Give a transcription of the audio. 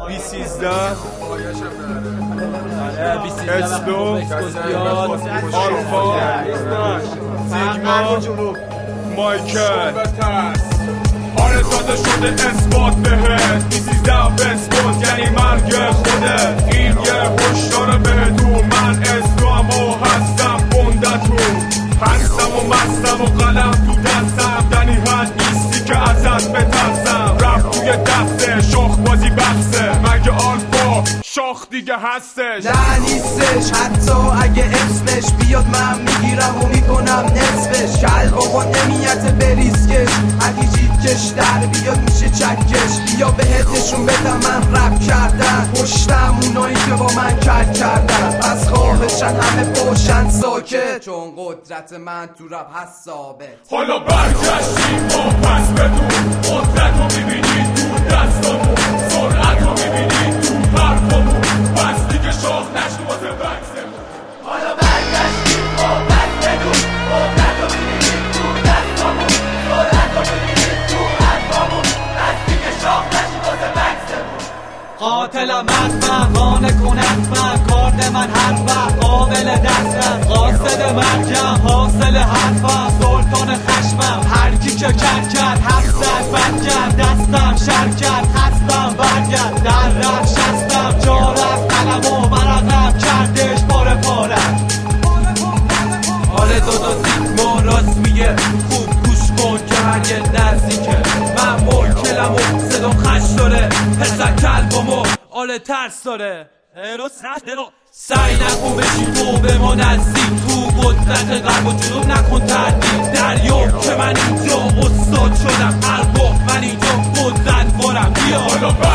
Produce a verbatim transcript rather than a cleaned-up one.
بی سیزده اسلو آلفا سیگما مایکل آره داده شده اثبات بهت بی سیزده بسپوت یعنی مرگ خوده این یه هشدار بهتون من اسلام و هستم بندتون هستم و مستم و قلم تو دستم دنی حد نیستی که ازت بترسم رفت توی دسته شاخ بازی بخصه مگه آلفا شاخ دیگه هستش نه نیستش حتی اگه اسمش بیاد من میگیرم و میکنم نصفش کل بابا نمیت بریسکش اگه جیکش در بیاد میشه چکش بیا بهت نشون بدم من رپ کردن پشتم اونایی که با من کل کردن پس خواهشن همه باشن ساکت چون قدرت من تو رپ هست ثابت حالا برگشتیم ما پس بدون قدرت رو میبینید تو دستامون سرعت رو میبینید تو حرفامون پس دیگه شاخ نشت واسه بکسمون حالا برگشتیم ما پس بدون قدرت رو میبینید تو دستامون سرعت رو میبینید تو حرفامون پس دیگه شاخ نشت واسه بکسمون قاتلم حتما قانه کنم من کارد من حرفم قابل دستم قاصد مرگم حاصل حرفم سلطان خشمم هرکی که کن کرد حفظت بد کرد دستم شر کرد خستم برگرد در رفت شستم جا رفت قلم و مرقم کردش پاره پاره آره دادا سیگما راست میگه خوب گوش کن که هرگه نزدیکه من ملکلم و صدام خش داره پسر کلبامو آله ترس داره سعی نکن بشی تو به ما نزدیک تو قدرت قلب و جنوب نکن تردید دریاب که من اینجا استاد شدم ارباب من اینجا قدرت بارم بیا حالا